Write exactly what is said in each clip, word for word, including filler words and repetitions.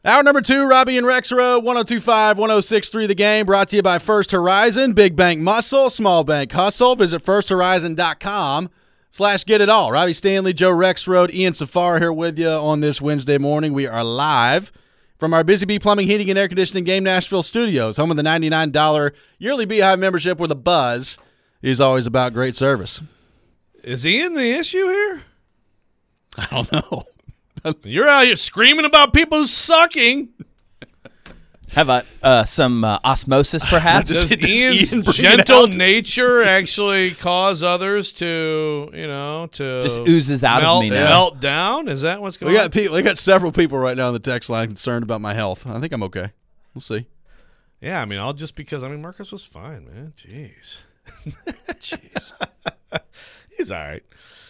Hour number two, Robbie and Rexroad, one oh two point five, one oh six point three The Game, brought to you by First Horizon, Big Bank Muscle, Small Bank Hustle. Visit first horizon dot com slash get it all. Robbie Stanley, Joe Rexroad, Ian Safar here with you on this Wednesday morning. We are live from our Busy Bee Plumbing, Heating, and Air Conditioning Game Nashville studios, home of the ninety-nine dollars yearly Beehive membership where the buzz is always about great service. Is Ian the issue here? I don't know. You're out here screaming about people sucking. Have a, uh, some uh, osmosis, perhaps? Does, Does Ian's Ian bring it gentle out? nature actually cause others to, you know, to Just oozes out melt, of me now. melt down? Is that what's going We on? got people. We got several people right now on the text line concerned about my health. I think I'm okay. We'll see. Yeah, I mean, I'll just because I mean Marcus was fine, man. Jeez, Jeez. he's all right.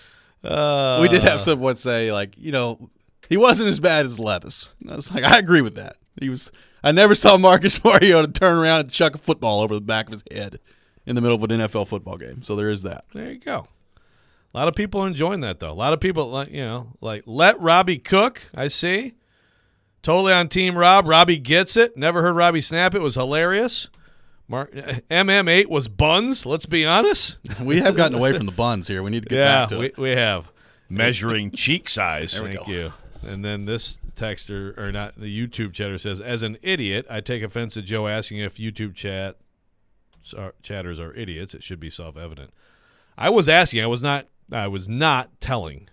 Uh, We did have someone say, like, you know, he wasn't as bad as Levis. And I was like, I agree with that. He was. I never saw Marcus Mariota turn around and chuck a football over the back of his head in the middle of an N F L football game. So there is that. There you go. A lot of people are enjoying that though. A lot of people, like you know, like let Robbie cook. I see. Totally on Team Rob. Robbie gets it. Never heard Robbie snap. It was hilarious. Mark, M M eight was buns. Let's be honest. We have gotten away from the buns here. We need to get Yeah, back to we, it. we have. Measuring cheek size. There we Thank go. you. And then this texter, or not, the YouTube chatter says, as an idiot, I take offense to Joe asking if YouTube chat are, chatters are idiots. It should be self-evident. I was asking. I was not I was not telling.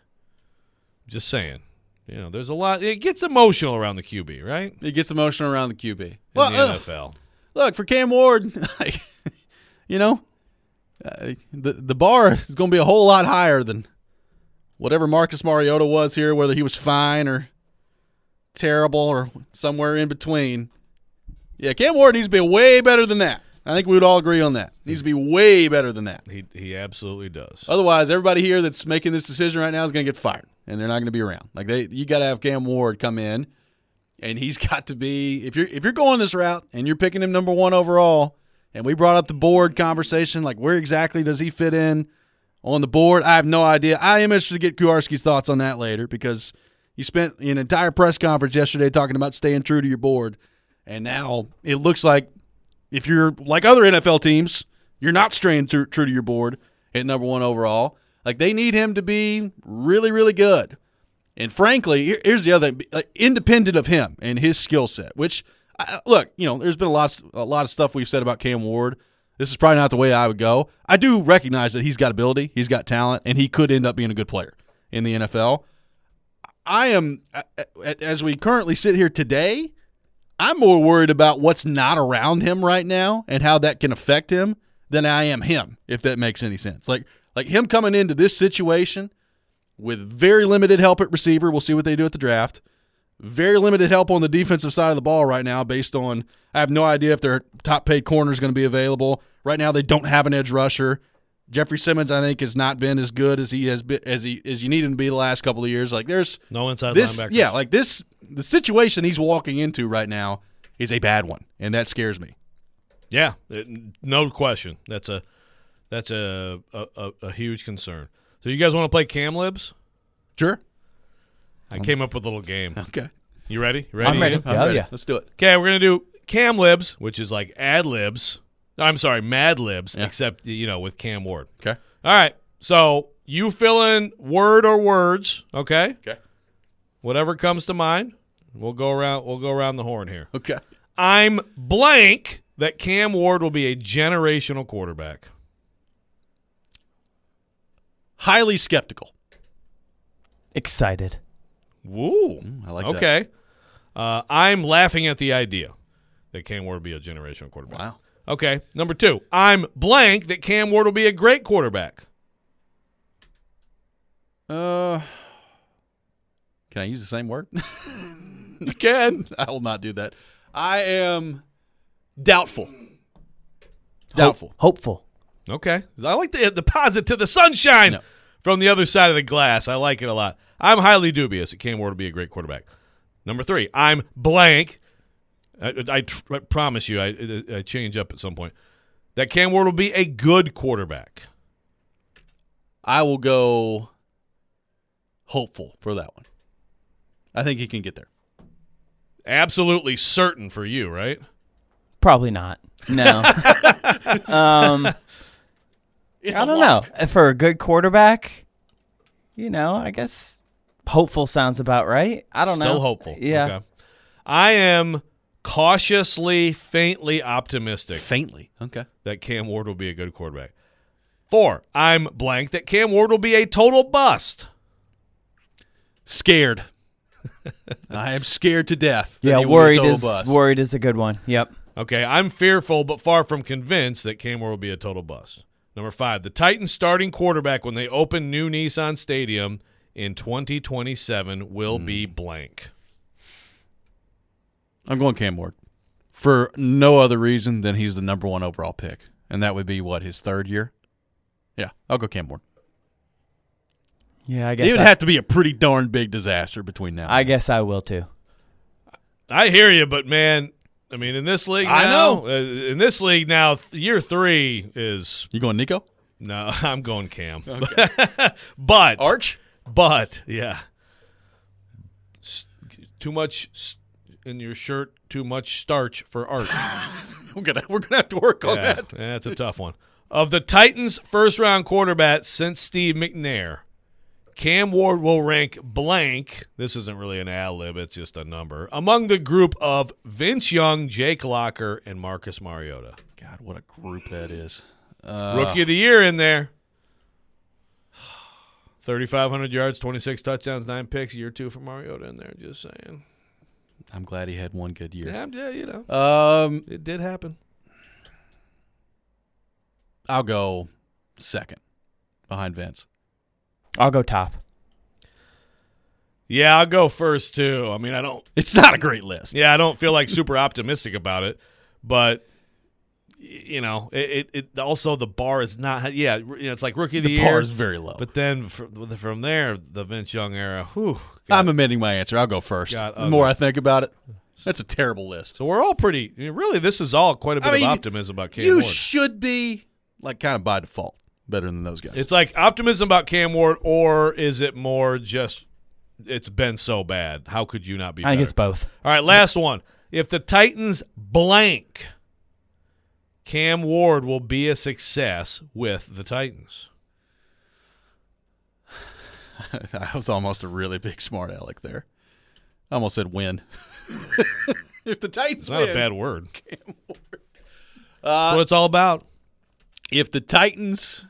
Just saying. You know, there's a lot. It gets emotional around the Q B, right? It gets emotional around the Q B. In Well, the uh, N F L. look, for Cam Ward, like, you know, uh, the, the bar is going to be a whole lot higher than whatever Marcus Mariota was here, whether he was fine or terrible or somewhere in between. Yeah, Cam Ward needs to be way better than that. I think we would all agree on that. Needs to be way better than that. He he absolutely does. Otherwise, everybody here that's making this decision right now is going to get fired, and they're not going to be around. Like they, you got to have Cam Ward come in, and he's got to be. If you're if you're going this route and you're picking him number one overall, and we brought up the board conversation, like where exactly does he fit in on the board? I have no idea. I am interested to get Kuharski's thoughts on that later because you spent an entire press conference yesterday talking about staying true to your board, and now it looks like if you're like other N F L teams, you're not staying true, true to your board at number one overall. Like they need him to be really, really good. And frankly, here- here's the other thing: like, independent of him and his skill set. Which, I, look, you know, there's been a lot, a lot of stuff we've said about Cam Ward. This is probably not the way I would go. I do recognize that he's got ability, he's got talent, and he could end up being a good player in the N F L. I am, as we currently sit here today, I'm more worried about what's not around him right now and how that can affect him than I am him, if that makes any sense. Like, like him coming into this situation with very limited help at receiver. We'll see what they do at the draft. Very limited help on the defensive side of the ball right now based on I have no idea if their top-paid corner is going to be available. Right now they don't have an edge rusher. Jeffrey Simmons, I think, has not been as good as he has been as he as you need him to be the last couple of years. Like there's No inside this, linebackers. yeah, like this. The situation he's walking into right now is a bad one, and that scares me. Yeah, it, no question. That's a that's a a, a a huge concern. So you guys want to play Cam Libs? Sure. I came up with a little game. Okay. You ready? You ready? I'm ready. Ian? Oh, ready. yeah. Let's do it. Okay, we're gonna do Cam Libs, which is like ad libs. I'm sorry, Mad Libs, Yeah. except you know with Cam Ward. Okay. All right. So you fill in word or words. Okay. Okay. Whatever comes to mind. We'll go around. We'll go around the horn here. Okay. I'm blank that Cam Ward will be a generational quarterback. Highly skeptical. Excited. Woo. I like that. okay. Uh, I'm laughing at the idea that Cam Ward will be a generational quarterback. Wow. Okay. Number two, I'm blank that Cam Ward will be a great quarterback. Uh, can I use the same word? You can. I will not do that. I am doubtful. Doubtful. Hopeful. Okay. I like the deposit to the sunshine No. from the other side of the glass. I like it a lot. I'm highly dubious that Cam Ward will be a great quarterback. Number three, I'm blank. I, I, tr- I promise you, I, I change up at some point. That Cam Ward will be a good quarterback. I will go hopeful for that one. I think he can get there. Absolutely certain for you, right? Probably not. No. um, It's I a don't lock. know. For a good quarterback, you know, I guess hopeful sounds about right. I don't know. Still hopeful. Yeah. Okay. I am cautiously, faintly optimistic Faintly. Okay. that Cam Ward will be a good quarterback. Four, I'm blank that Cam Ward will be a total bust. Scared. I am scared to death. that Yeah, he will be a worried total is bust. worried is a good one. Yep. Okay, I'm fearful but far from convinced that Cam Ward will be a total bust. Number five, the Titans starting quarterback when they open new Nissan Stadium in twenty twenty-seven will mm. be blank. I'm going Cam Ward for no other reason than he's the number one overall pick, and that would be, what, his third year? Yeah, I'll go Cam Ward. Yeah, I guess It would I, have to be a pretty darn big disaster between now and I then. guess I will too. I hear you, but, man, I mean, in this league now, I know. Uh, in this league now, th- year three is You going Nico? – no, I'm going Cam. Okay. but – Arch? But, yeah. S- too much s- in your shirt, too much starch for Arch. We're gonna we're gonna have to work on yeah, that. That's a tough one. Of the Titans' first-round quarterbacks since Steve McNair, Cam Ward will rank blank. This isn't really an ad-lib, it's just a number. Among the group of Vince Young, Jake Locker, and Marcus Mariota. God, what a group that is. Uh, Rookie of the year in there. thirty-five hundred yards, twenty-six touchdowns, nine picks. Year two for Mariota in there, just saying. I'm glad he had one good year. Yeah, yeah, you know. Um, It did happen. I'll go second behind Vince. I'll go top. Yeah, I'll go first, too. I mean, I don't It's not a great list. Yeah, I don't feel like super optimistic about it, but y- you know, it, it, it also the bar is not. Yeah, you know, it's like rookie of the, The year, bar is very low. but then from, from there, the Vince Young era. Whew, I'm amending my answer. I'll go first. Got The more ugly. I think about it, that's a terrible list. so we're all pretty. I mean, really, this is all quite a bit I mean, of optimism about Cam you Ward. should be like kind of by default better than those guys. It's like optimism about Cam Ward, or is it more just it's been so bad? How could you not be? I think better? it's both. All right, last one. If the Titans blank, Cam Ward will be a success with the Titans. I was almost a really big smart aleck there. I almost said win. If the Titans It's not win, a bad word. Cam Ward. That's Uh, what it's all about. if the Titans,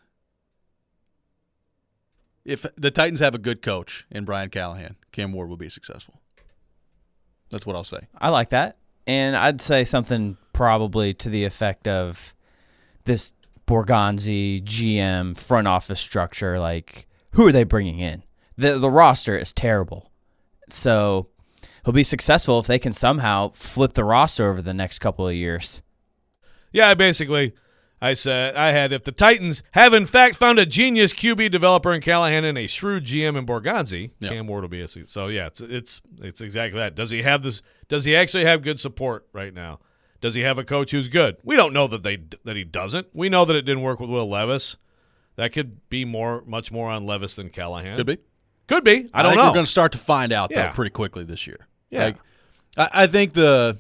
if the Titans have a good coach in Brian Callahan, Cam Ward will be successful. That's what I'll say. I like that. And I'd say something probably to the effect of this Borgonzi G M front office structure. Like, who are they bringing in? The the roster is terrible. So he'll be successful if they can somehow flip the roster over the next couple of years. Yeah, basically, I said I had if the Titans have in fact found a genius Q B developer in Callahan and a shrewd G M in Borgonzi, Yeah. Cam Ward will be a success. So yeah, it's it's it's exactly that. Does he have this? Does he actually have good support right now? Does he have a coach who's good? We don't know that they that he doesn't. We know that it didn't work with Will Levis. That could be more, much more on Levis than Callahan. Could be. Could be. I don't think know. We're going to start to find out Yeah. though pretty quickly this year. Yeah. Like, I, I think the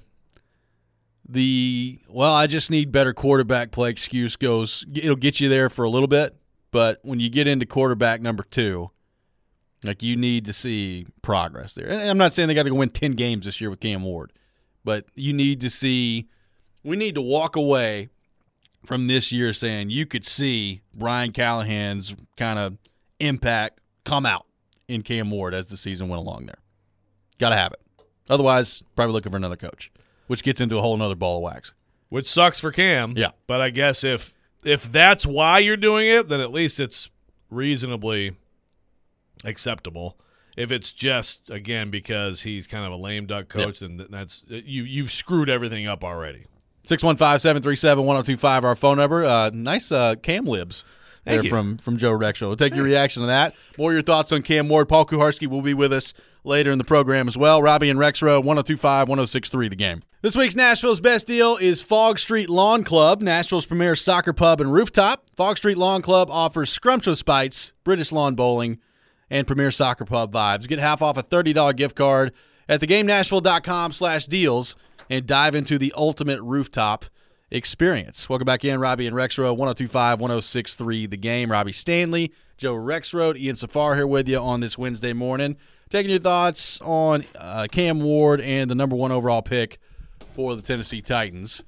the well, I just need better quarterback play excuse goes. It'll get you there for a little bit, but when you get into quarterback number two, like you need to see progress there. And I'm not saying they got to go win ten games this year with Cam Ward, but you need to see. We need to walk away from this year saying you could see Brian Callahan's kind of impact come out in Cam Ward as the season went along there. Got to have it. Otherwise, probably looking for another coach, which gets into a whole nother ball of wax. Which sucks for Cam. Yeah. But I guess if if that's why you're doing it, then at least it's reasonably acceptable. If it's just, again, because he's kind of a lame duck coach, then that's you you've screwed everything up already. six one five, seven three seven, one oh two five, our phone number. Uh, nice uh, Cam libs there Thank you. from, from Joe Rexrow. We'll take your reaction to that. More of your thoughts on Cam Ward. Paul Kuharski will be with us later in the program as well. Robbie and Rexrow, one oh two five, one oh six three, the game. This week's Nashville's Best Deal is Fog Street Lawn Club, Nashville's premier soccer pub and rooftop. Fog Street Lawn Club offers scrumptious bites, British lawn bowling, and premier soccer pub vibes. Get half off a thirty dollars gift card at the game nashville dot com slash deals and dive into the ultimate rooftop experience. Welcome back in, Robbie and Rexroad, one oh two point five, one oh six point three The Game. Robbie Stanley, Joe Rexroad, Ian Safar here with you on this Wednesday morning. Taking your thoughts on uh, Cam Ward and the number one overall pick for the Tennessee Titans.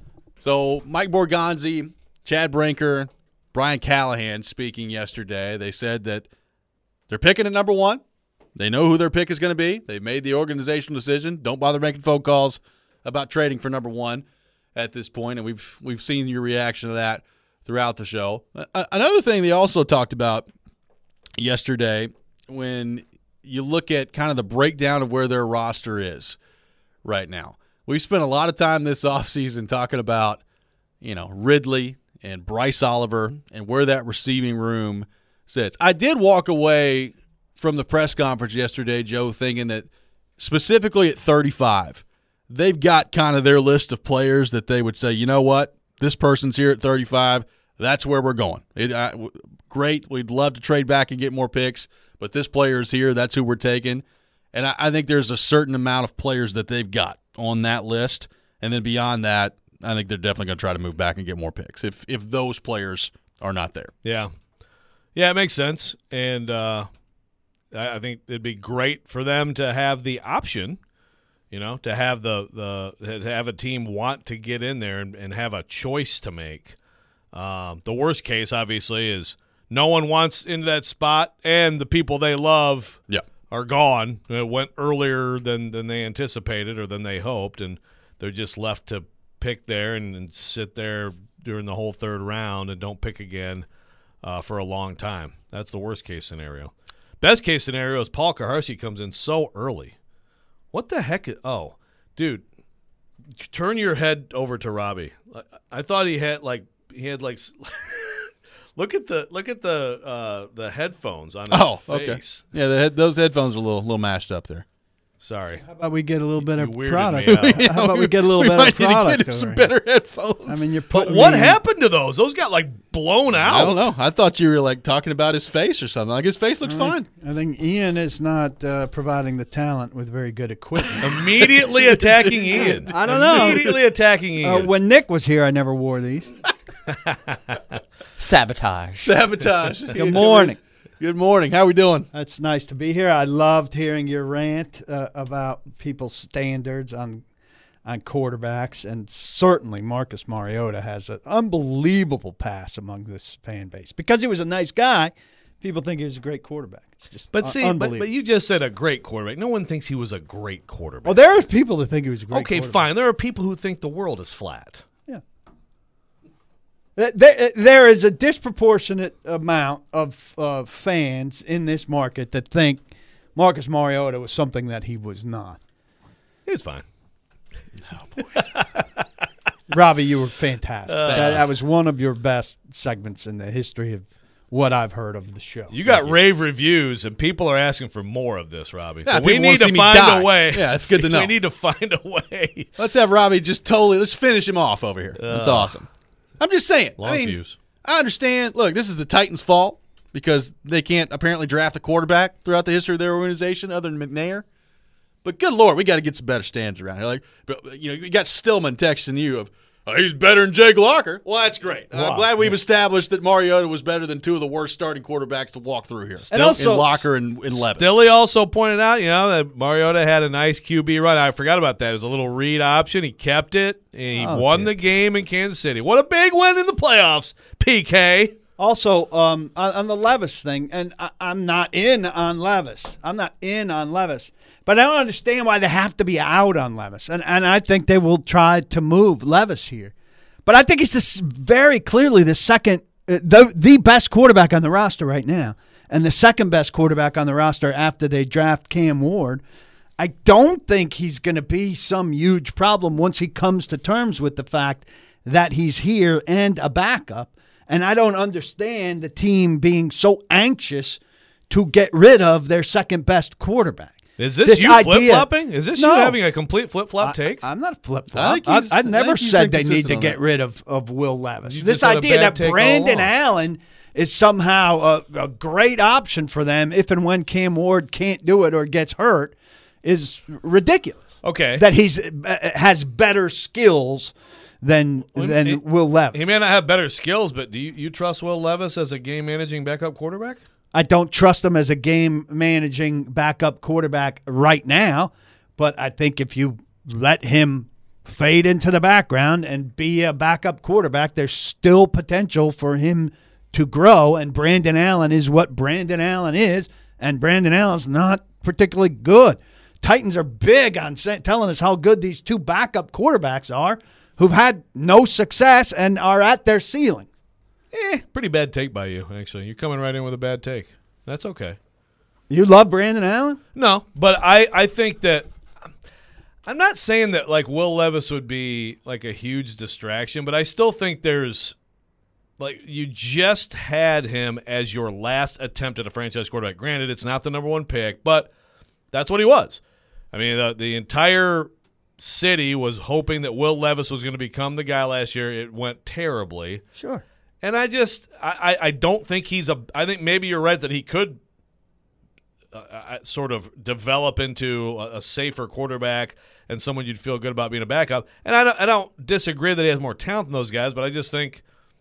So Mike Borgonzi, Chad Brinker, Brian Callahan speaking yesterday. They said that they're picking at number one. They know who their pick is going to be. They've made the organizational decision. Don't bother making phone calls about trading for number one at this point, and we've we've seen your reaction to that throughout the show. Uh, another thing they also talked about yesterday, when you look at kind of the breakdown of where their roster is right now. We spent a lot of time this offseason talking about, you know, Ridley and Bryce Oliver and where that receiving room sits. I did walk away from the press conference yesterday, Joe, thinking that specifically at thirty-five, they've got kind of their list of players that they would say, you know what, this person's here at thirty-five. That's where we're going. It, I, w- great. We'd love to trade back and get more picks, but this player's here. That's who we're taking. And I, I think there's a certain amount of players that they've got on that list. And then beyond that, I think they're definitely going to try to move back and get more picks if if those players are not there. Yeah. Yeah, it makes sense. And uh, I, I think it'd be great for them to have the option, you know, to have the, the to have a team want to get in there and, and have a choice to make. Um, the worst case, obviously, is no one wants into that spot, and the people they love yeah. are gone. It went earlier than, than they anticipated or than they hoped, and they're just left to pick there and, and sit there during the whole third round and don't pick again uh, for a long time. That's the worst-case scenario. Best-case scenario is Paul Kaharski comes in so early. What the heck is – oh, dude, turn your head over to Robbie. I, I thought he had, like – He had like, look at the look at the uh, the headphones on his oh, face. okay. Yeah, the head, those headphones are a little little mashed up there. Sorry. How about we get a little bit You of weirded product? me out. Yeah, How about we get a little we bit might of need to product? get him over some here? better headphones. I mean, you're But putting what me- happened to those? Those got like blown out. I don't know. I thought you were like talking about his face or something. Like his face looks I fine. think, I think Ian is not uh, providing the talent with very good equipment. Immediately attacking Ian. I don't know. Immediately attacking Ian. Uh, when Nick was here, I never wore these. Sabotage. Sabotage. Good morning. Good morning. How we doing? It's nice to be here. I loved hearing your rant uh, about people's standards on on quarterbacks, and certainly Marcus Mariota has an unbelievable pass among this fan base because he was a nice guy. People think he was a great quarterback. It's just but un- see, but, unbelievable. but you just said a great quarterback. No one thinks he was a great quarterback. well, there are people that think he was a great. okay, quarterback. fine. There are people who think the world is flat. Yeah. There, there is a disproportionate amount of uh, fans in this market that think Marcus Mariota was something that he was not. He was fine. Robbie, you were fantastic. Uh, that, that was one of your best segments in the history of what I've heard of the show. You got rave reviews, and people are asking for more of this, Robbie. Yeah, so we people wanna need see to me find die. a way. Yeah, it's good to know. We need to find a way. Let's have Robbie just totally – let's finish him off over here. That's Uh, awesome. I'm just saying. Long I mean, views. I understand. Look, this is the Titans' fault because they can't apparently draft a quarterback throughout the history of their organization other than McNair. But good Lord, we got to get some better standards around here. Like, but, you know, you got Stillman texting you of, oh, he's better than Jake Locker. Well, that's great. Wow. I'm glad we've established that Mariota was better than two of the worst starting quarterbacks to walk through here. And also- in Locker and, and Levis. Stilly also pointed out, you know, that Mariota had a nice Q B run. I forgot about that. It was a little read option. He kept it, and he Oh, won dear. the game in Kansas City. What a big win in the playoffs, P K. Also, um, on, on the Levis thing, and I, I'm not in on Levis. I'm not in on Levis. But I don't understand why they have to be out on Levis. And, and I think they will try to move Levis here. But I think he's this very clearly the second, uh, the, the best quarterback on the roster right now, and the second best quarterback on the roster after they draft Cam Ward. I don't think he's going to be some huge problem once he comes to terms with the fact that he's here and a backup. And I don't understand the team being so anxious to get rid of their second best quarterback. Is this, This you idea- flip-flopping? Is this No. you having a complete flip-flop take? I, am not flip I flop. think I, he's- I I never think he's said been they need consistent to on get that. rid of, of Will Levis. You This just had a idea bad that take all Brandon along. Allen is somehow a, a great option for them if and when Cam Ward can't do it or gets hurt is ridiculous. Okay. That he's uh, has better skills than Well, than he- Will Levis. He may not have better skills, but do you, you trust Will Levis as a game managing backup quarterback? I don't trust him as a game managing backup quarterback right now, but I think if you let him fade into the background and be a backup quarterback, there's still potential for him to grow, and Brandon Allen is what Brandon Allen is, and Brandon Allen's not particularly good. Titans are big on say, telling us how good these two backup quarterbacks are who've had no success and are at their ceiling. Eh, pretty bad take by you, actually. You're coming right in with a bad take. That's okay. You love Brandon Allen? No, but I, I think that I'm not saying that like Will Levis would be like a huge distraction, but I still think there's like you just had him as your last attempt at a franchise quarterback. Granted, it's not the number one pick, but that's what he was. I mean, the, the entire city was hoping that Will Levis was going to become the guy last year. It went terribly. Sure. And I just, I, I don't think he's a, I think maybe you're right that he could uh, sort of develop into a, a safer quarterback and someone you'd feel good about being a backup. And I don't, I don't disagree that he has more talent than those guys, but I just think,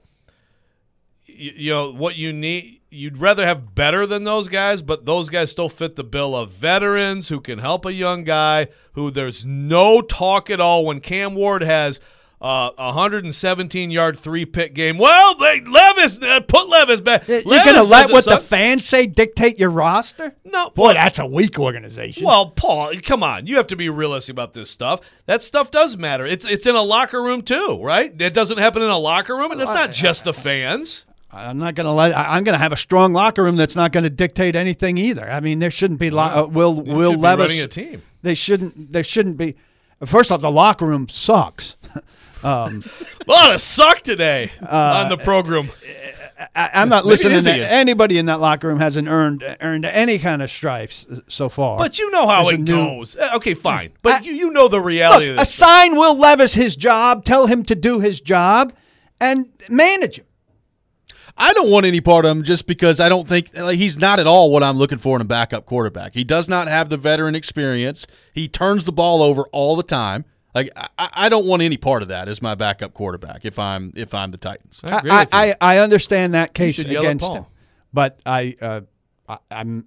you, you know, what you need, you'd rather have better than those guys, but those guys still fit the bill of veterans who can help a young guy who there's no talk at all when Cam Ward has Uh, a one hundred seventeen-yard three-pick game. Well, they, Levis, uh, put Levis back. You're Levis going to let doesn't what the suck. fans say dictate your roster? No. Boy, that's a weak organization. Well, Paul, come on. You have to be realistic about this stuff. That stuff does matter. It's it's in a locker room too, right? It doesn't happen in a locker room, and it's not just the fans. I'm not going to let. I- I'm going to have a strong locker room that's not going to dictate anything either. I mean, there shouldn't be. Lo- uh, Will You Will should be Levis running a team. They shouldn't. There shouldn't be. First off, the locker room sucks. um, A lot of suck today Uh, on the program. I, I'm not Maybe it listening is to again. anybody in that locker room hasn't earned earned any kind of stripes so far. But you know how There's it a new- goes. Uh, Okay, fine. But I- you, you know the reality Look, of this. assign Will Levis his job, tell him to do his job, and manage him. I don't want any part of him just because I don't think like, he's not at all what I'm looking for in a backup quarterback. He does not have the veteran experience. He turns the ball over all the time. Like I, I don't want any part of that as my backup quarterback if I'm if I'm the Titans. I agree I, with you. I, I understand that case should yell at against Paul. him, but I, uh, I I'm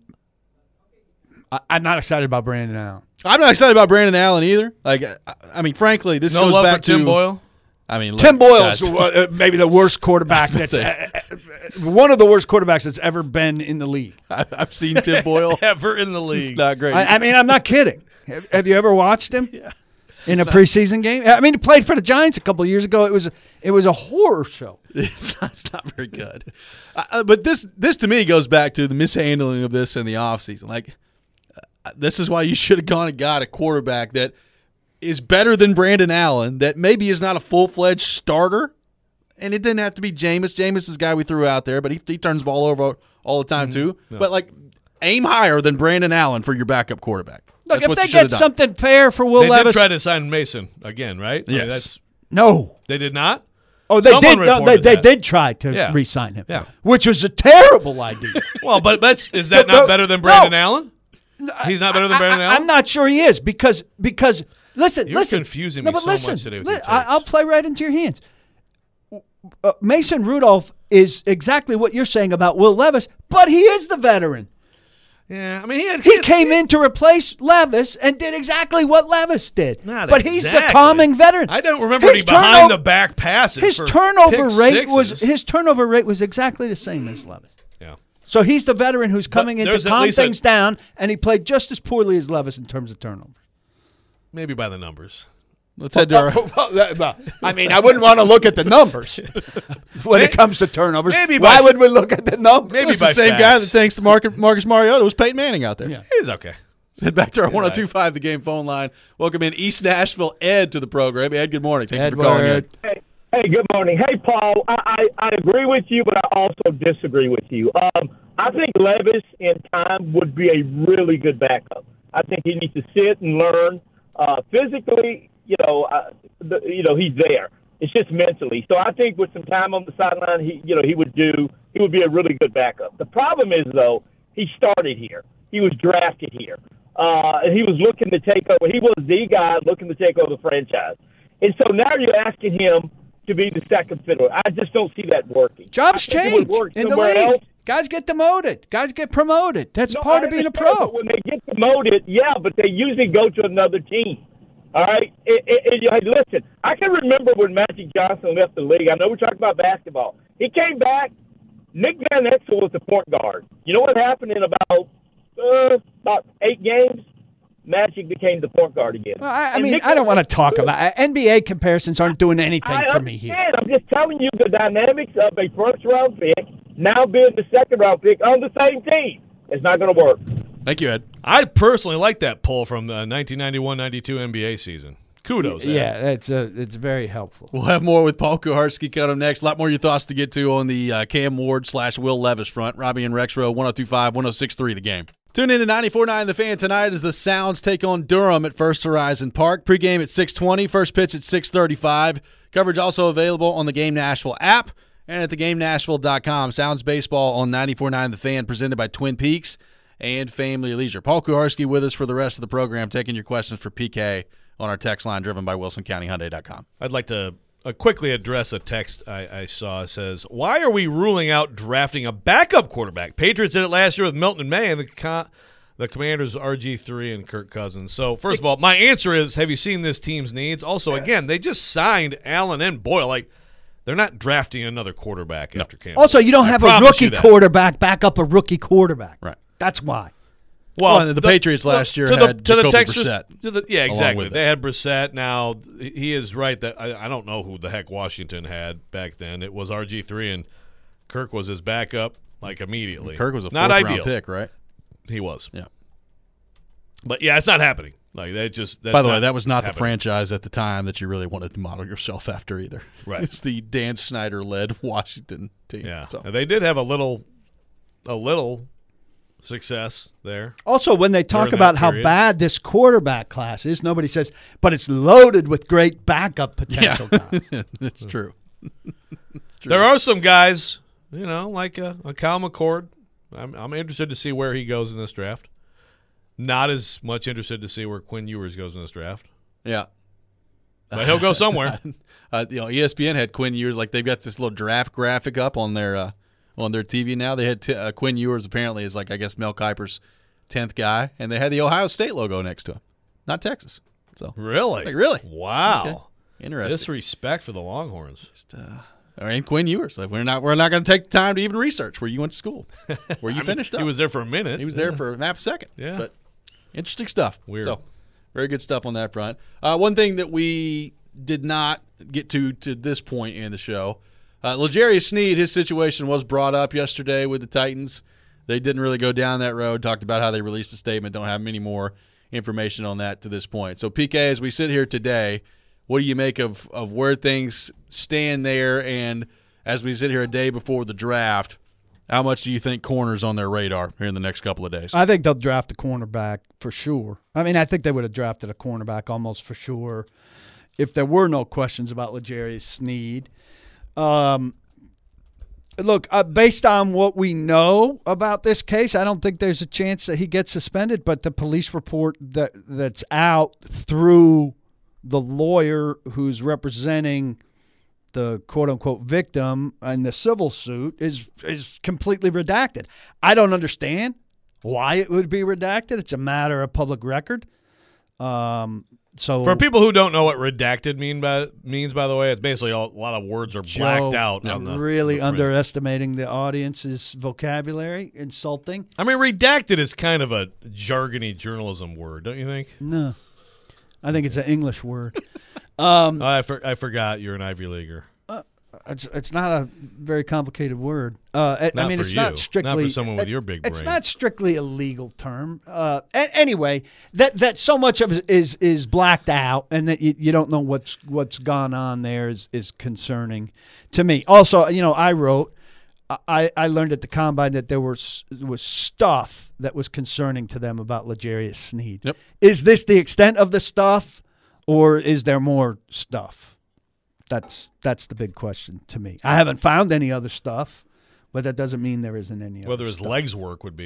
I, I'm not excited about Brandon Allen. I'm not excited about Brandon Allen either. Like I, I mean, frankly, this no goes love back for Tim to Boyle? I mean, look, Tim Boyle's guys, uh, maybe the worst quarterback that's uh, uh, one of the worst quarterbacks that's ever been in the league. I, I've seen Tim Boyle. Ever in the league. It's not great. I, I mean, I'm not kidding. Have, have you ever watched him? Yeah. In a preseason game? I mean, he played for the Giants a couple of years ago. It was it was a horror show. It's not, it's not very good. Uh, but this this to me goes back to the mishandling of this in the offseason. Like, uh, this is why you should have gone and got a quarterback that is better than Brandon Allen, that maybe is not a full-fledged starter. And it didn't have to be Jameis. Jameis is the guy we threw out there, but he, he turns the ball over all the time too. Yeah. But, like, aim higher than Brandon Allen for your backup quarterback. Look, That's if what they you should have get done. something fair for Will They Levis, did try to sign Mason again, right? I mean, Yes. that's, no. they did not? Oh, they Someone did. No, they reported they that. did try to Yeah. re-sign him. Yeah. which was a terrible idea. Well, but that's is that No, not no, better than no. Brandon Allen? He's not better than I- Brandon I, Allen? I'm not sure he is because because listen, You're listen, confusing no, me but so listen, much today with li- your I, takes. I'll play right into your hands. Uh, Mason Rudolph is exactly what you're saying about Will Levis, but he is the veteran. Yeah, I mean, he had He came in to replace Levis and did exactly what Levis did. Not but he's the exactly. calming veteran. I don't remember His any behind turno- the back passes. His for turnover pick rate was sixes. his turnover rate was exactly the same as Levis. Yeah. So he's the veteran who's coming in to there's at calm least a- things down, and he played just as poorly as Levis in terms of turnovers. Maybe by the numbers. Let's head to our Well, that- well, I mean, I wouldn't want to look at the numbers when it comes to turnovers. maybe Why by- would we look at the numbers? Maybe It's by the same facts. guy that thinks the Marcus, Marcus Mariota was Peyton Manning out there. Yeah. He's okay. Head back to our one oh two point five The Game phone line. Welcome in East Nashville, Ed, to the program. Ed, good morning. Thank you for calling in. Edward. Hey, hey, good morning. Hey, Paul, I, I, I agree with you, but I also disagree with you. Um, I think Levis in time would be a really good backup. I think he needs to sit and learn. Uh, physically, you know, uh, the, you know, he's there. It's just mentally. So I think with some time on the sideline, he, you know, he would do. He would be a really good backup. The problem is though, he started here. He was drafted here. uh, and he was looking to take over. He was the guy looking to take over the franchise. And so now you're asking him to be the second fiddler. I just don't see that working. Jobs I think it would change work in the somewhere league. else. Guys get demoted. Guys get promoted. That's No, part I of being a understand, pro. but when they get promoted, yeah, but they usually go to another team. All right? It, it, it, hey, listen, I can remember when Magic Johnson left the league. I know we're talking about basketball. He came back. Nick Van Exel was the point guard. You know what happened in about uh, about eight games? Magic became the point guard again. Well, I, I And mean, Nick I don't Van want to Exel- talk about N B A comparisons. Aren't doing anything I for me here. understand. I'm just telling you the dynamics of a first round pick now being the second round pick on the same team. It's not going to work. Thank you, Ed. I personally like that poll from the nineteen ninety-one ninety-two N B A season. Kudos. Ed. Yeah, it's a, it's very helpful. We'll have more with Paul Kuharsky coming next. A lot more of your thoughts to get to on the uh, Cam Ward slash Will Levis front. Robbie and Rexrow, one oh two point five, one oh six point three The Game. Tune in to ninety-four point nine The Fan tonight as the Sounds take on Durham at First Horizon Park. Pre-game at six twenty, first pitch at six thirty-five. Coverage also available on the Game Nashville app and at the game nashville dot com. Sounds Baseball on ninety-four point nine The Fan, presented by Twin Peaks and Family Leisure. Paul Kuharsky with us for the rest of the program, taking your questions for P K on our text line driven by wilson county hyundai dot com. I'd like to uh, quickly address a text I, I saw. It says, why are we ruling out drafting a backup quarterback? Patriots did it last year with Milton and May, and the, con- the Commanders R G three and Kirk Cousins. So, first of all, my answer is, have you seen this team's needs? Also, again, they just signed Allen and Boyle. Like, they're not drafting another quarterback no. after Campbell. Also, you don't I have a promise rookie you that. quarterback back up a rookie quarterback. Right. That's why. Well, and the Patriots last year to the, had to the Jacoby Texas, Brissett to the, yeah, along exactly. with They it. had Brissett. Now, he is right that I, I don't know who the heck Washington had back then. It was R G three, and Kirk was his backup, like, immediately. Kirk was a not fourth-round ideal. pick, right? He was. Yeah. But, yeah, it's not happening. Like, that just that's By the way, not that was not happening. the franchise at the time that you really wanted to model yourself after either. Right. It's the Dan Snyder-led Washington team. Yeah. So. And they did have a little a little success there. Also, when they talk During that about how period. bad this quarterback class is, nobody says, but it's loaded with great backup potential guys. It's true. There are some guys, you know, like a, a Kyle McCord. I'm, I'm interested to see where he goes in this draft. Not as much interested to see where Quinn Ewers goes in this draft. Yeah. But he'll go somewhere. uh, you know, E S P N had Quinn Ewers. Like, they've got this little draft graphic up on their uh, on their T V now. They had t- uh, Quinn Ewers apparently is like, I guess, Mel Kiper's tenth guy, and they had the Ohio State logo next to him, not Texas. So Really? like, really? Wow. Okay. Interesting. Disrespect for the Longhorns. Just, uh, I mean, Quinn Ewers. Like, we're not we're not going to take the time to even research where you went to school, where you I mean, finished up. He was there for a minute. He was there for half a second. Yeah. But interesting stuff. Weird. So, very good stuff on that front. Uh, one thing that we did not get to to this point in the show, uh, L'Jarius Sneed, his situation was brought up yesterday with the Titans. They didn't really go down that road, talked about how they released a statement, don't have any more information on that to this point. So, P K, as we sit here today, what do you make of, of where things stand there? And as we sit here a day before the draft, how much do you think corners on their radar here in the next couple of days? I think they'll draft a cornerback for sure. I mean, I think they would have drafted a cornerback almost for sure if there were no questions about L'Jarius Sneed. Um, look, uh, based on what we know about this case, I don't think there's a chance that he gets suspended, but the police report that that's out through the lawyer who's representing the quote-unquote victim in the civil suit is is completely redacted. I don't understand why it would be redacted. It's a matter of public record. Um, so For people who don't know what redacted mean by, means, by the way, it's basically all, a lot of words are Joe, blacked out. I'm on the, really the print. underestimating the audience's vocabulary. Insulting. I mean, redacted is kind of a jargony journalism word, don't you think? No, I think it's an English word. Um, Oh, I, for, I forgot you're an Ivy Leaguer. It's it's not a very complicated word. Uh, I- Not I mean, for it's you. not strictly Not for someone with it- your big It's brain. not strictly a legal term. Uh, a- anyway, that that so much of it is is blacked out, and that you, you don't know what's what's gone on there is is concerning to me. Also, you know, I wrote. I, I learned at the combine that there was was stuff that was concerning to them about L'Jarius Sneed. Yep. Is this the extent of the stuff, or is there more stuff? That's that's the big question to me. I haven't found any other stuff, but that doesn't mean there isn't any other Whether his stuff. legs work would be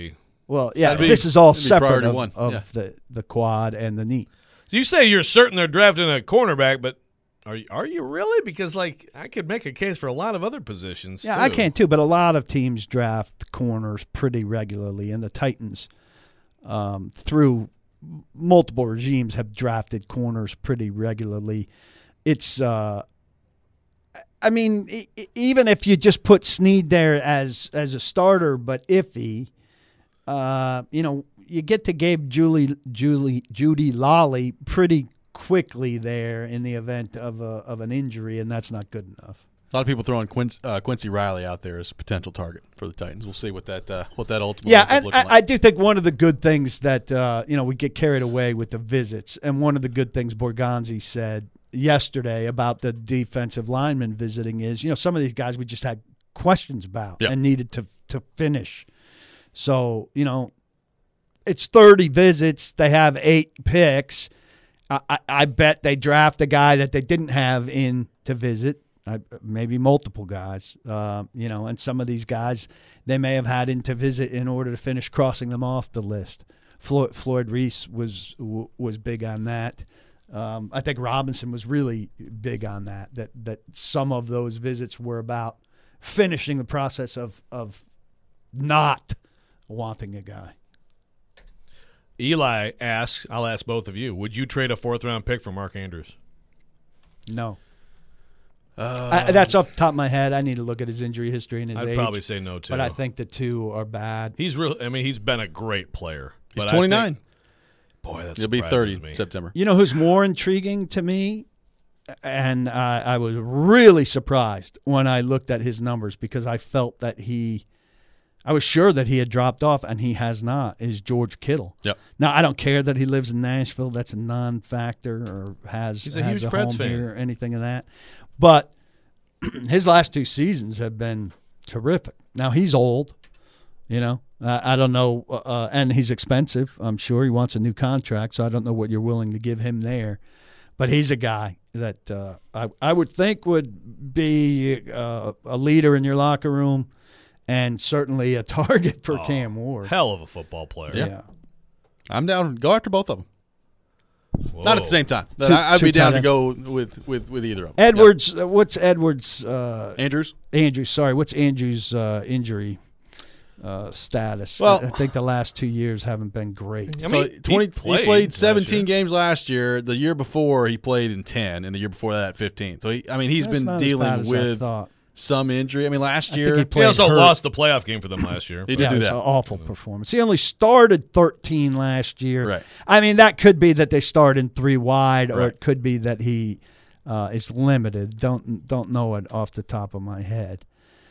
Well, yeah, That'd be- this is all that'd be separate priority of, one. of Yeah. the, the quad and the knee. So you say you're certain they're drafting a cornerback, but are you, are you really? Because like I could make a case for a lot of other positions. Yeah, too. I can too, but a lot of teams draft corners pretty regularly, and the Titans, um, through multiple regimes, have drafted corners pretty regularly. It's, uh, I mean, e- e- even if you just put Snead there as as a starter, but iffy, uh, you know, you get to Gabe Julie, Julie, Judy Lolly pretty quickly there in the event of a, of an injury, and that's not good enough. A lot of people throwing Quin- uh, Quincy Riley out there as a potential target for the Titans. We'll see what that uh, what that ultimately Yeah, ends up and looking I, like. I do think one of the good things that uh, you know we get carried away with the visits, and one of the good things Borgonzi said yesterday about the defensive lineman visiting is, you know, some of these guys we just had questions about Yep. and needed to to finish. So you know, it's thirty visits. They have eight picks. I, I, I bet they draft a guy that they didn't have in to visit. I, maybe multiple guys, uh, you know, and some of these guys they may have had in to visit in order to finish crossing them off the list. Floyd, Floyd Reese was w- was big on that. Um, I think Robinson was really big on that. That that some of those visits were about finishing the process of of not wanting a guy. Eli asks, I'll ask both of you, would you trade a fourth round pick for Mark Andrews? No. Uh, I, that's off the top of my head. I need to look at his injury history and his I'd age. probably say no too. But I think the two are bad. he's real. I mean, he's been a great player. He's but I twenty-nine. think- boy, that's He'll be thirty in September. You know who's more intriguing to me? And uh, I was really surprised when I looked at his numbers because I felt that he – I was sure that he had dropped off, and he has not, is George Kittle. Yep. Now, I don't care that he lives in Nashville. That's a non-factor or has, He's a has huge a Preds home fan. here or anything of that. But his last two seasons have been terrific. Now, he's old, you know. Uh, I don't know, uh, and he's expensive. I'm sure he wants a new contract, so I don't know what you're willing to give him there. But he's a guy that uh, I, I would think would be uh, a leader in your locker room and certainly a target for Oh, Cam Ward. Hell of a football player. Yeah. Yeah. I'm down. Go after both of them. Whoa. Not at the same time. But Two- I, I'd two be down tight to go with, with, with either of them. Edwards, uh, what's Edwards? Uh, Yeah. Andrews? Andrews, sorry, what's Andrews' uh, injury uh, status? Well- I, I think the last two years haven't been great. I so mean, he twenty, he played played, last seventeen year. games last year. The year before, he played in ten, and the year before that, fifteen. So, he, I mean, he's That's been not as bad dealing as I with thought. some injury. I mean, last I think year, he He played also hurt. lost the playoff game for them last year. He but- did Yeah, do it was that. an awful performance. He only started thirteen last year. Right. I mean, that could be that they start in three wide, or Right. it could be that he uh, is limited. Don't don't know it off the top of my head.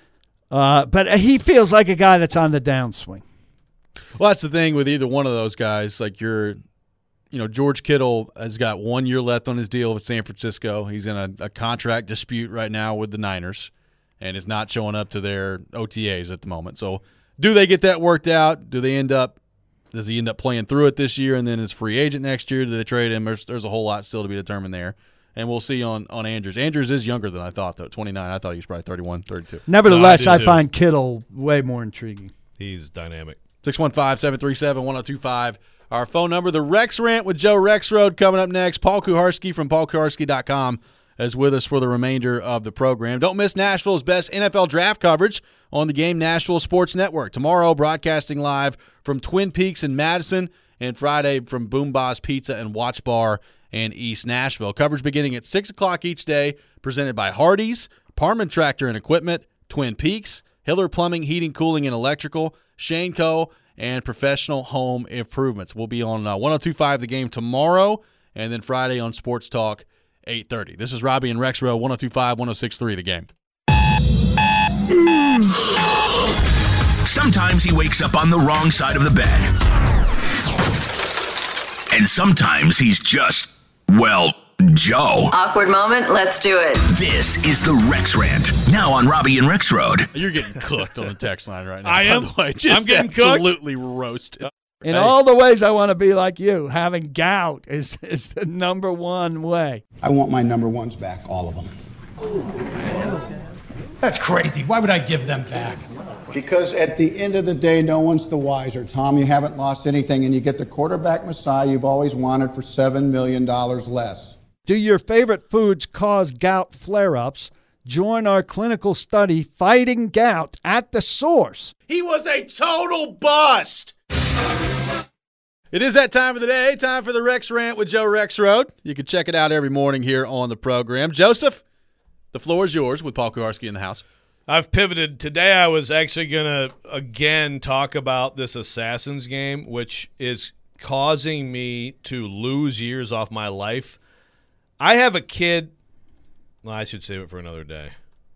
Uh, but he feels like a guy that's on the downswing. Well, that's the thing with either one of those guys. Like you're, you know, George Kittle has got one year left on his deal with San Francisco. He's in a, a contract dispute right now with the Niners and is not showing up to their O T As at the moment. So do they get that worked out? Do they end up – does he end up playing through it this year and then is free agent next year? Do they trade him? There's, there's a whole lot still to be determined there. And we'll see on, on Andrews. Andrews is younger than I thought, though. twenty-nine. I thought he was probably thirty-one, thirty-two. Nevertheless, No, I I, did too. find Kittle way more intriguing. He's dynamic. six one five, seven three seven, one oh two five. Our phone number. The Rex Rant with Joe Rexroad coming up next. Paul Kuharsky from paul kuharsky dot com is with us for the remainder of the program. Don't miss Nashville's best N F L draft coverage on the Game Nashville Sports Network. Tomorrow, broadcasting live from Twin Peaks in Madison, and Friday from Boom Boss Pizza and Watch Bar in East Nashville. Coverage beginning at six o'clock each day, presented by Hardee's, Parman Tractor and Equipment, Twin Peaks, Hiller Plumbing, Heating, Cooling, and Electrical, Shane Co., and Professional Home Improvements. We'll be on uh, one oh two five The Game tomorrow, and then Friday on Sports Talk, eight thirty. This is Robbie and Rexroad, one oh two five, one oh six three The Game. Sometimes he wakes up on the wrong side of the bed. And sometimes he's just, well, Joe. Awkward moment, let's do it. This is the Rex Rant, now on Robbie and Rex Road. You're getting cooked on the text line right now. I by am? the way. Just I'm getting cooked? absolutely roasted. In Hey. all the ways I want to be like you, having gout is, is the number one way. I want my number ones back, all of them. That's crazy. Why would I give them back? Because at the end of the day, no one's the wiser. Tom, you haven't lost anything, and you get the quarterback messiah you've always wanted for seven million dollars less. Do your favorite foods cause gout flare-ups? Join our clinical study, Fighting Gout, at the source. He was a total bust. It is that time of the day, time for the Rex Rant with Joe Rexroad. You can check it out every morning here on the program. Joseph, the floor is yours with Paul Kuharsky in the house. I've pivoted. Today I was actually going to, again, talk about this Assassin's game, which is causing me to lose years off my life. I have a kid. Well, I should save it for another day.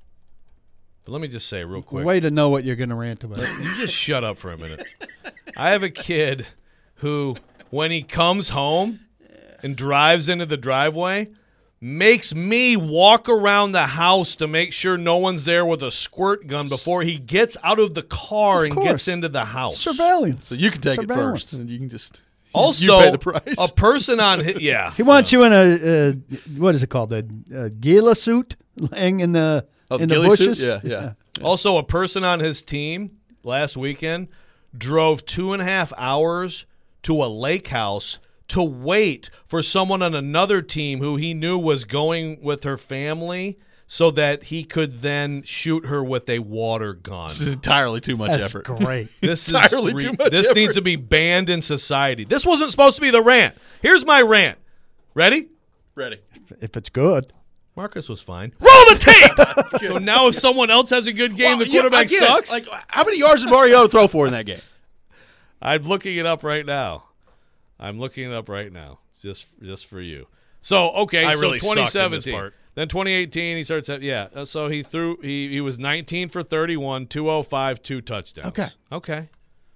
But let me just say real quick. Way to know what you're going to rant about. You just shut up for a minute. I have a kid who, when he comes home and drives into the driveway, makes me walk around the house to make sure no one's there with a squirt gun before he gets out of the car Of and course. gets into the house. Surveillance. So you can take Surveillance. it first, and you can just Also, you pay the price. a person on his, yeah. He wants you in a, uh, what is it called, a, a gila suit laying in the, Oh, in the ghillie suit? bushes? Yeah, yeah. Also, a person on his team last weekend drove two and a half hours to a lake house to wait for someone on another team who he knew was going with her family so that he could then shoot her with a water gun. It's entirely too much That's effort. great. This is entirely re- too much This effort. needs to be banned in society. This wasn't supposed to be the rant. Here's my rant. Ready? Ready. If it's good. Marcus was fine. Roll the tape! So now if someone else has a good game, Well, the yeah, quarterback again, sucks? Like, how many yards did Mariota throw for in that game? I'm looking it up right now. I'm looking it up right now, just just for you. So okay, I so really sucked in twenty this seventeen, part. then twenty eighteen, he starts at yeah. uh, So he threw he he was nineteen for thirty-one, two oh five, two touchdowns. Okay. okay.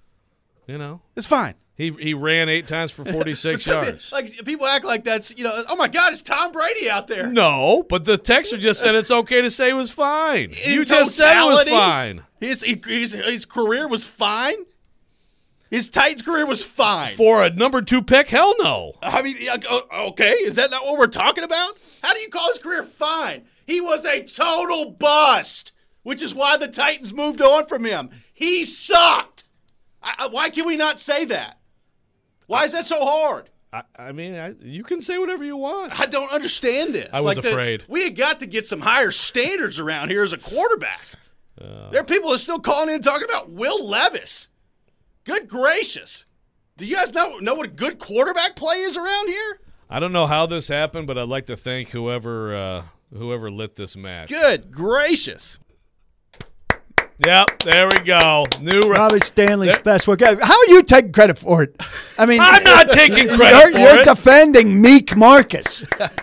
You know, It's fine. he he ran eight times for forty-six yards. Like people act like that's you know. Oh my God, it's Tom Brady out there. No, but the texter just said it's okay to say it was fine. In you just said it was totality, fine. His, he, his his career was fine. His Titans career was fine. For a number two pick, hell no. I mean, yeah, okay, is that not what we're talking about? How do you call his career fine? He was a total bust, which is why the Titans moved on from him. He sucked. I, I, why can we not say that? Why is that so hard? I, I mean, I, you can say whatever you want. I don't understand this. I was Like the- afraid. we had got to get some higher standards around here as a quarterback. Uh, there are people that are still calling in talking about Will Levis. Good gracious. Do you guys know, know what a good quarterback play is around here? I don't know how this happened, but I'd like to thank whoever uh, whoever lit this match. Good gracious. Yep, there we go. New re- Robbie Stanley's There- best work. How are you taking credit for it? I mean, I'm not taking credit you're, for you're it. defending Meek Marcus.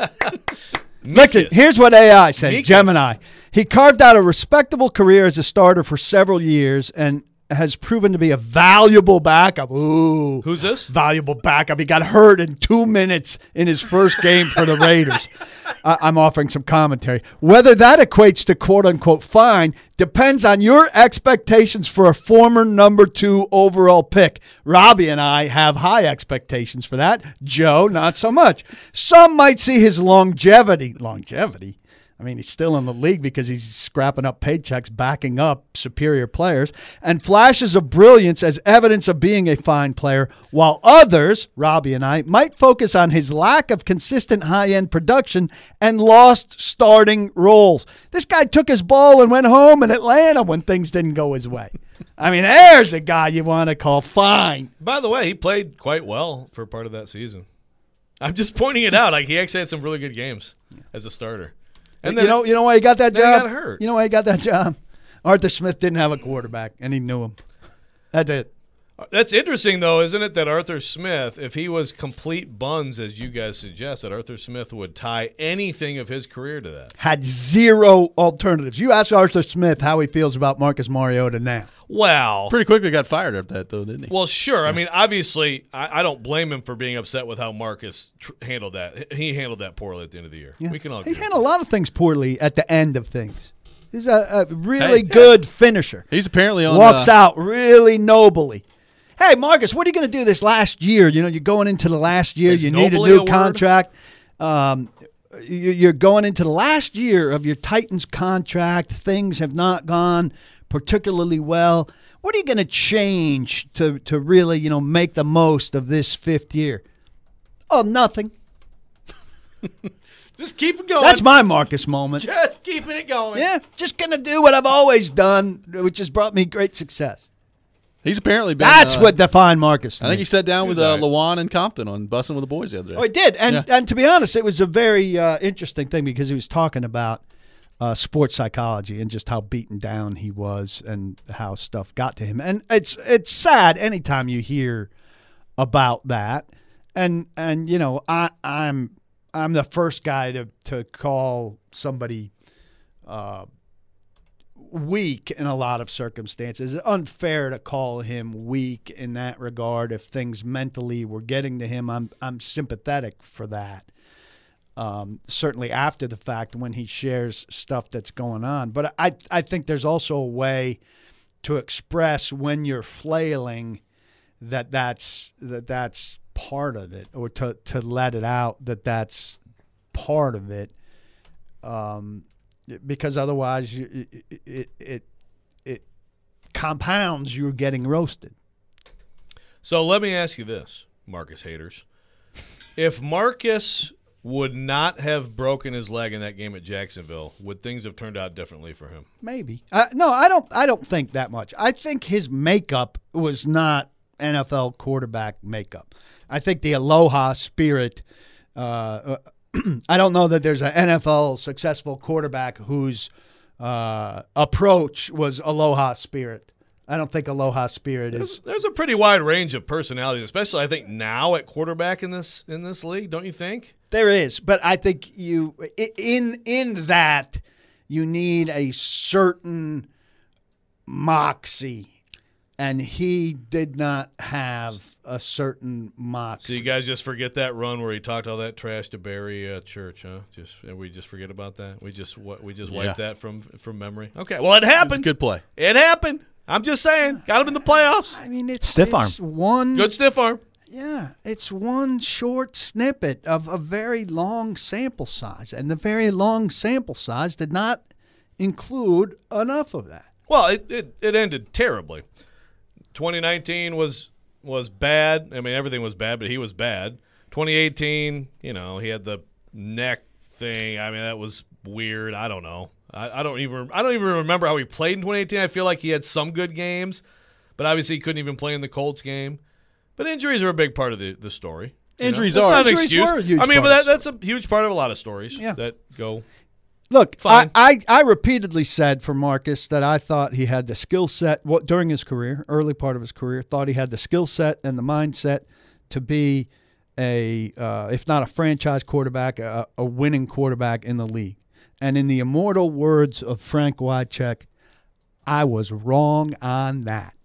Listen, here's what A I says, Meekness. Gemini. He carved out a respectable career as a starter for several years and has proven to be a valuable backup. Ooh. Who's this? Valuable backup. He got hurt in two minutes in his first game for the Raiders. I- I'm offering some commentary. Whether that equates to quote-unquote fine depends on your expectations for a former number two overall pick. Robbie and I have high expectations for that. Joe, not so much. Some might see his longevity. Longevity? I mean, he's still in the league because he's scrapping up paychecks, backing up superior players, and flashes of brilliance as evidence of being a fine player, while others, Robbie and I, might focus on his lack of consistent high-end production and lost starting roles. This guy took his ball and went home in Atlanta when things didn't go his way. I mean, there's a guy you want to call fine. By the way, he played quite well for part of that season. I'm just pointing it out. Like he actually had some really good games as a starter. And then you know, you know why he got that then he job? got hurt. You know why he got that job? Arthur Smith didn't have a quarterback, and he knew him. That's it. That's interesting, though, isn't it, that Arthur Smith, if he was complete buns, as you guys suggest, that Arthur Smith would tie anything of his career to that. Had zero alternatives. You ask Arthur Smith how he feels about Marcus Mariota now. Well, Pretty quickly got fired after that, though, didn't he? well, sure. I mean, obviously, I, I don't blame him for being upset with how Marcus tr- handled that. He handled that poorly at the end of the year. Yeah. We can all He agree. handled a lot of things poorly at the end of things. He's a, a really Hey, yeah. good finisher. He's apparently on. Walks uh, out really nobly. Hey, Marcus, what are you going to do this last year? You know, you're going into the last year. Is You need a nobly new a word? contract. Um, you- you're going into the last year of your Titans contract. Things have not gone particularly well. What are you going to change to to really, you know, make the most of this fifth year? Oh, nothing. Just keep it going. That's my Marcus moment. Just keeping it going. Yeah, just going to do what I've always done, which has brought me great success. He's apparently been. That's uh, what defined Marcus. to I think me. he sat down He with was uh, all right. Lawan and Compton on Bussing with the Boys the other day. Oh, he did, and Yeah. and to be honest, it was a very uh, interesting thing because he was talking about uh, sports psychology and just how beaten down he was and how stuff got to him. And it's it's sad anytime you hear about that. And and you know, I I'm I'm the first guy to to call somebody uh, weak in a lot of circumstances. It's unfair to call him weak in that regard. If things mentally were getting to him, I'm I'm sympathetic for that. Um, certainly after the fact when he shares stuff that's going on. But I I think there's also a way to express when you're flailing that that's that that's part of it, or to to let it out that that's part of it. Um, because otherwise you, it, it it it compounds you're getting roasted. So let me ask you this, Marcus haters. If Marcus would not have broken his leg in that game at Jacksonville, would things have turned out differently for him? Maybe. Uh, no, I don't I don't think that much. I think his makeup was not N F L quarterback makeup. I think the aloha spirit uh, I don't know that there's an N F L successful quarterback whose uh, approach was aloha spirit. I don't think aloha spirit There's, is. there's a pretty wide range of personalities, especially I think now at quarterback in this in this league, don't you think? There is, but I think you in in that you need a certain moxie, and he did not have a certain So moxie. you guys just forget that run where he talked all that trash to Barry uh, Church, huh? Just and we just forget about that. We just what we just wiped Yeah. that from from memory. Okay, well it It's a happened. good play. It happened. I'm just saying, got him in the playoffs. I mean, it's Stiff arm. it's one. Good stiff arm. Yeah, it's one short snippet of a very long sample size, and the very long sample size did not include enough of that. Well, it, it, it ended terribly. twenty nineteen was was bad. I mean, everything was bad, but he was bad. twenty eighteen, you know, he had the neck thing. I mean, that was weird. I don't know. I, I don't even I don't even remember how he played in twenty eighteen. I feel like he had some good games, but obviously he couldn't even play in the Colts game. But injuries are a big part of the, the story. You know? Injuries That's are. not an Injuries excuse. were a huge I mean, part but of that, the that's a huge part of a lot of stories Yeah. that go. Look, I, Fine. I, I repeatedly said for Marcus that I thought he had the skill set what during his career, early part of his career, thought he had the skill set and the mindset to be a, uh, if not a franchise quarterback, a, a winning quarterback in the league. And in the immortal words of Frank Wycheck, I was wrong on that.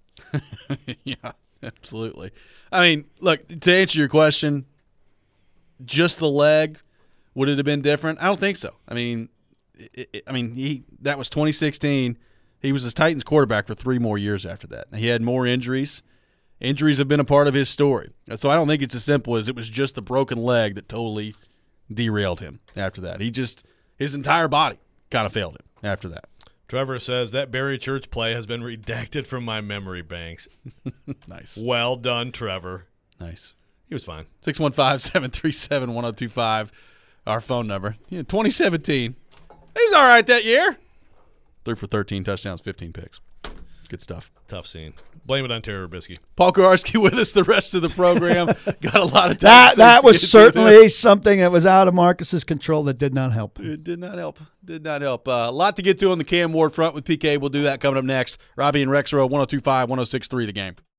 Yeah, absolutely. I mean, look, to answer your question, just the leg, would it have been different? I don't think so. I mean, it, it, I mean, he that was twenty sixteen. He was his Titans quarterback for three more years after that. He had more injuries. Injuries have been a part of his story. So I don't think it's as simple as it was just the broken leg that totally derailed him after that. He just, his entire body kind of failed him after that. Trevor says that Barry Church play has been redacted from my memory banks. Nice. Well done, Trevor. Nice. He was fine. six one five, seven three seven, one oh two five, our phone number. Yeah, twenty seventeen. He's all right that year. Threw for thirteen touchdowns, fifteen picks. Good stuff. Tough scene. Blame it on Terry Rubisky. Paul Kowarski with us the rest of the program. Got a lot of That text that to was get to certainly something that was out of Marcus's control that did not help. It did not help. Did not help. Uh, a lot to get to on the Cam Ward front with P K. We'll do that coming up next. Robbie and Rexrow, one oh two five, one oh six three The Game.